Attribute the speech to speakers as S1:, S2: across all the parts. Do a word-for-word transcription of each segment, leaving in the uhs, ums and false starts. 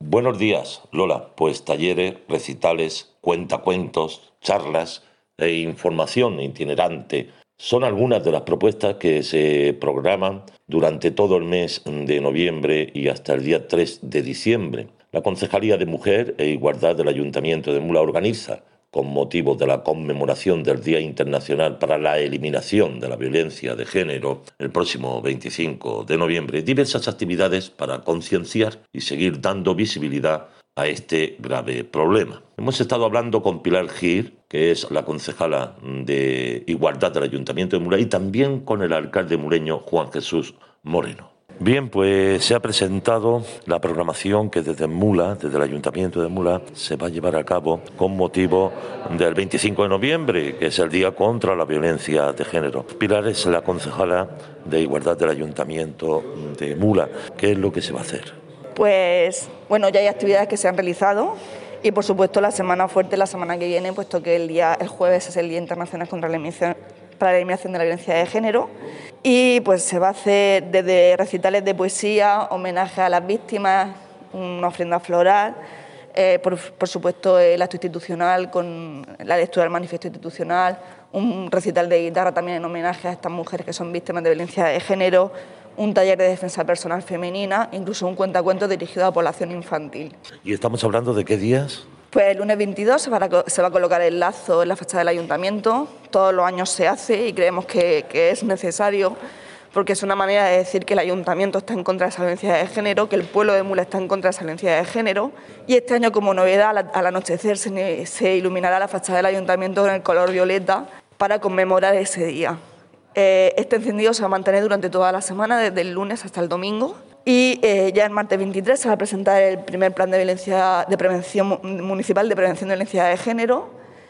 S1: Buenos días, Lola. Pues talleres, recitales, cuentacuentos, charlas e información itinerante son algunas de las propuestas que se programan durante todo el mes de noviembre y hasta el día tres de diciembre. La Concejalía de Mujer e Igualdad del Ayuntamiento de Mula organiza, con motivo de la conmemoración del Día Internacional para la Eliminación de la Violencia de Género, el próximo veinticinco de noviembre, diversas actividades para concienciar y seguir dando visibilidad a este grave problema. Hemos estado hablando con Pilar Gil, que es la concejala de Igualdad del Ayuntamiento de Mula, y también con el alcalde muleño Juan Jesús Moreno. Bien, pues se ha presentado la programación que desde Mula, desde el Ayuntamiento de Mula, se va a llevar a cabo con motivo del veinticinco de noviembre, que es el Día contra la Violencia de Género. Pilar es la concejala de Igualdad del Ayuntamiento de Mula. ¿Qué es lo que se va a hacer?
S2: Pues, bueno, ya hay actividades que se han realizado y, por supuesto, la semana fuerte, la semana que viene, puesto que el día, el jueves es el Día Internacional contra la Eliminación, para la Eliminación de la Violencia de Género. Y pues se va a hacer desde recitales de poesía, homenaje a las víctimas, una ofrenda floral, eh, por, por supuesto el acto institucional con la lectura del manifiesto institucional, un recital de guitarra también en homenaje a estas mujeres que son víctimas de violencia de género, un taller de defensa personal femenina, incluso un cuentacuentos dirigido a la población infantil.
S1: ¿Y estamos hablando de qué días?
S2: Pues el lunes veintidós se va, a, se va a colocar el lazo en la fachada del ayuntamiento. Todos los años se hace y creemos que, que es necesario, porque es una manera de decir que el ayuntamiento está en contra de esa violencia de género, que el pueblo de Mula está en contra de esa violencia de género. Y este año, como novedad, al, al anochecer se, se iluminará la fachada del ayuntamiento con el color violeta para conmemorar ese día. Eh, este encendido se va a mantener durante toda la semana, desde el lunes hasta el domingo. Y eh, ya el martes veintitrés se va a presentar el primer plan de violencia de prevención municipal de prevención de violencia de género.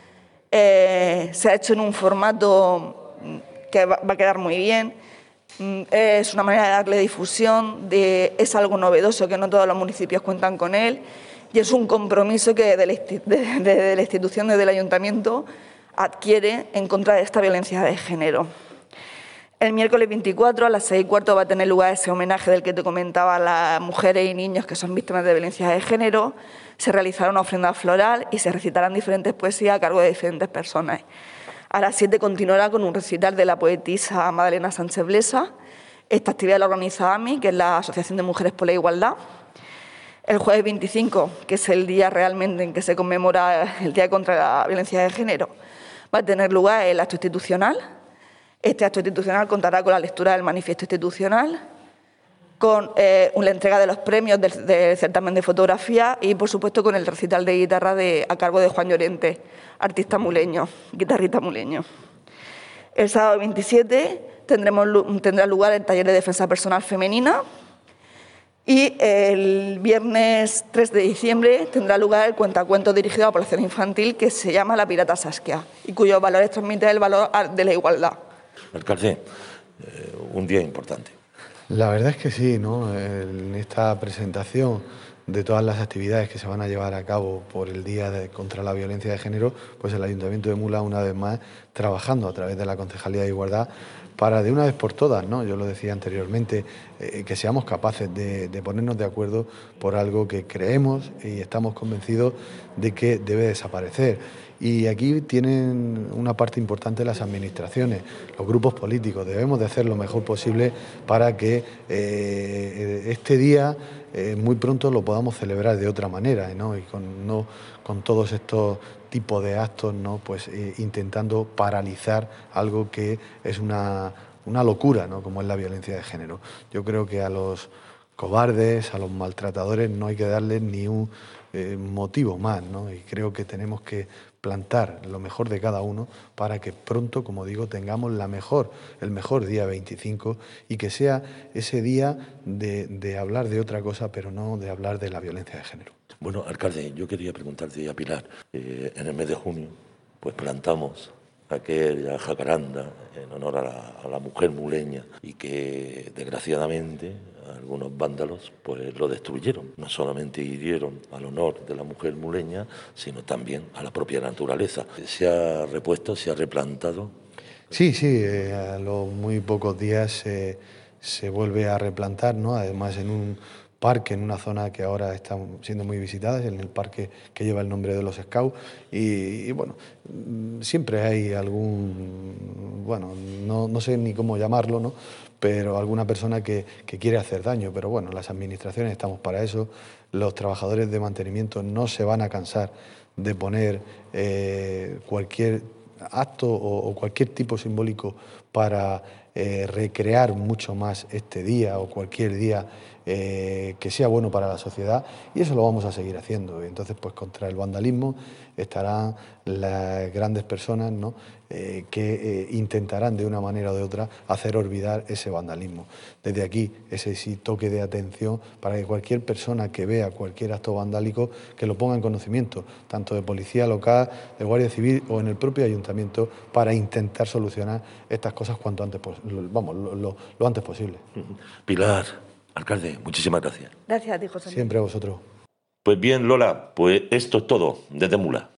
S2: Eh, se ha hecho en un formato que va, va a quedar muy bien. Es una manera de darle difusión, de, es algo novedoso que no todos los municipios cuentan con él y es un compromiso que desde la, de, de, de la institución, desde el ayuntamiento, adquiere en contra de esta violencia de género. El miércoles veinticuatro a las seis y cuarto va a tener lugar ese homenaje del que te comentaba a las mujeres y niños que son víctimas de violencia de género. Se realizará una ofrenda floral y se recitarán diferentes poesías a cargo de diferentes personas. A las siete continuará con un recital de la poetisa Madalena Sánchez Blesa. Esta actividad la organiza A M I, que es la Asociación de Mujeres por la Igualdad. El jueves veinticinco, que es el día realmente en que se conmemora el Día contra la Violencia de Género, va a tener lugar el acto institucional. Este acto institucional contará con la lectura del manifiesto institucional, con eh, la entrega de los premios del, del certamen de fotografía y, por supuesto, con el recital de guitarra de, a cargo de Juan Llorente, artista muleño, guitarrista muleño. El sábado veintisiete tendremos, tendrá lugar el taller de defensa personal femenina y el viernes tres de diciembre tendrá lugar el cuentacuentos dirigido a la población infantil que se llama La Pirata Saskia y cuyos valores transmite el valor de la igualdad.
S1: Alcalde, eh, un día importante.
S3: La verdad es que sí, ¿no? En esta presentación de todas las actividades que se van a llevar a cabo por el Día de, contra la Violencia de Género, pues el Ayuntamiento de Mula, una vez más, trabajando a través de la Concejalía de Igualdad para, de una vez por todas, ¿no? Yo lo decía anteriormente, eh, que seamos capaces de, de ponernos de acuerdo por algo que creemos y estamos convencidos de que debe desaparecer. Y aquí tienen una parte importante las administraciones, los grupos políticos. Debemos de hacer lo mejor posible para que eh, este día eh, muy pronto lo podamos celebrar de otra manera, ¿no? Y con, no con todos estos tipos de actos, ¿no? Pues eh, intentando paralizar algo que es una, una locura, ¿no? Como es la violencia de género. Yo creo que a los cobardes, a los maltratadores no hay que darles ni un eh, motivo más, ¿no? Y creo que tenemos que plantar lo mejor de cada uno para que pronto, como digo, tengamos la mejor, el mejor día veinticinco y que sea ese día de, de hablar de otra cosa, pero no de hablar de la violencia de género.
S1: Bueno, alcalde, yo quería preguntarte a Pilar, eh, en el mes de junio, pues plantamos aquella jacaranda en honor a la, a la mujer muleña y que desgraciadamente algunos vándalos pues lo destruyeron. No solamente hirieron al honor de la mujer muleña, sino también a la propia naturaleza. ¿Se ha repuesto, se ha replantado?
S3: Sí, sí, eh, a los muy pocos días eh, se vuelve a replantar, ¿no? Además en un parque en una zona que ahora está siendo muy visitada, en el parque que lleva el nombre de los Scouts, y, y bueno, siempre hay algún, bueno, no, no sé ni cómo llamarlo, ¿no?, pero alguna persona que, que quiere hacer daño, pero bueno, las administraciones estamos para eso, los trabajadores de mantenimiento no se van a cansar de poner eh, cualquier acto o, o cualquier tipo simbólico para eh, recrear mucho más este día o cualquier día eh, que sea bueno para la sociedad, y eso lo vamos a seguir haciendo. Entonces, pues contra el vandalismo estarán las grandes personas, ¿no?, eh, que eh, intentarán de una manera o de otra hacer olvidar ese vandalismo. Desde aquí, ese sí toque de atención para que cualquier persona que vea cualquier acto vandálico, que lo ponga en conocimiento, tanto de policía local, de Guardia Civil o en el propio ayuntamiento, para intentar solucionar estas cosas cuanto antes, vamos, lo, lo, lo antes posible.
S1: Pilar, alcalde, muchísimas gracias.
S2: Gracias a ti, José.
S3: Siempre a vosotros.
S1: Pues bien, Lola, pues esto es todo desde Mula.